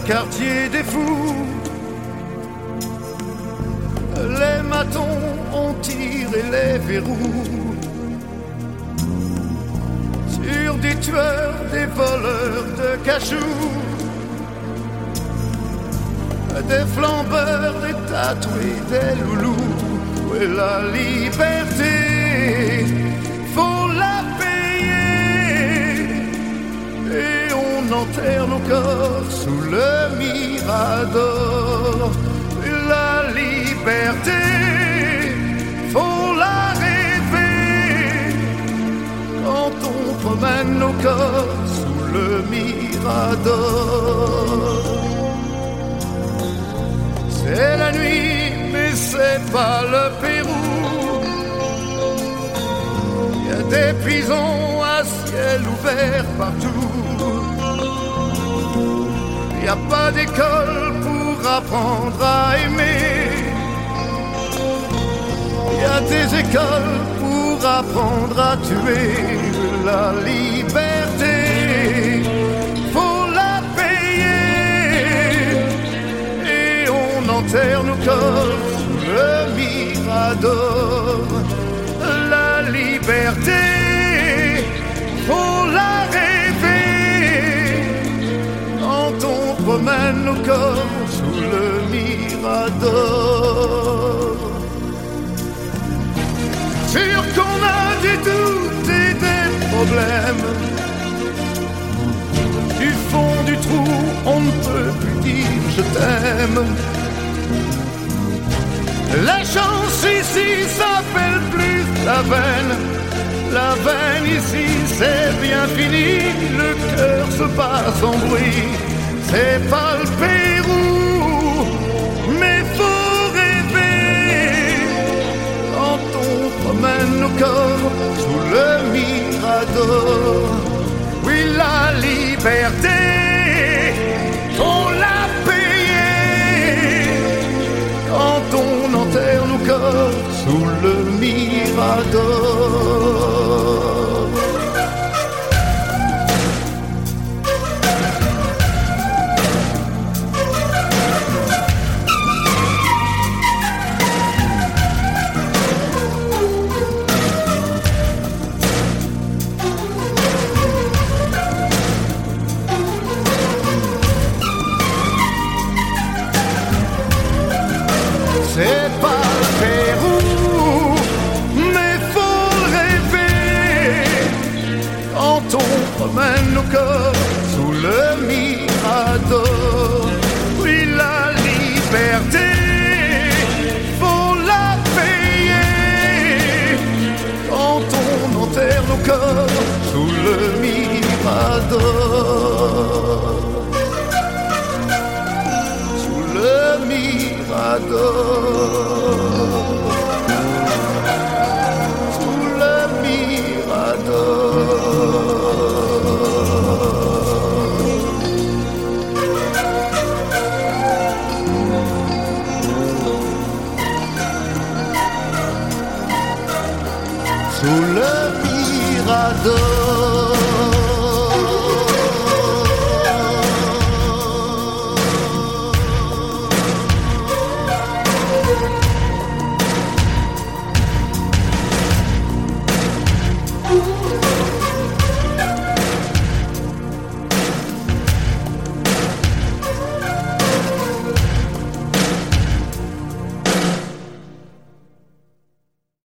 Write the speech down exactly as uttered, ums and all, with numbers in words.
quartier des fous. Les matons ont tiré les verrous sur des tueurs, des voleurs de cachous, des flambeurs, des tatoués, des loulous. Où est la liberté? Faut la payer. Et on enterre nos corps sous le mirador. La liberté, faut la rêver. Quand on promène nos corps sous le mirador. C'est la nuit, mais c'est pas le Pérou. Il y a des prisons à ciel ouvert partout. Il n'y a pas d'école pour apprendre à aimer. Il y a des écoles pour apprendre à tuer. La liberté, faut la payer. Et on enterre nos corps sous le mirador. La liberté, faut la rêver. Quand on promène nos corps sous le mirador. Sûr qu'on a des doutes et des problèmes. Du fond du trou, on ne peut plus dire je t'aime. La chance ici s'appelle plus la veine. La veine ici c'est bien fini. Le cœur se bat sans bruit. C'est pas le Pérou, mais faut rêver. Quand on promène nos corps sous le mirador. Oui, la liberté, faut la payer. Quand on enterre nos corps sous le mirador. C'est pas le Pérou, mais faut le rêver. Quand on promène nos corps sous le mirador. Oui, la liberté, faut la payer. Quand on enterre nos corps sous le mirador. Sous le mirador. Sous le mirador. Sous le mirador.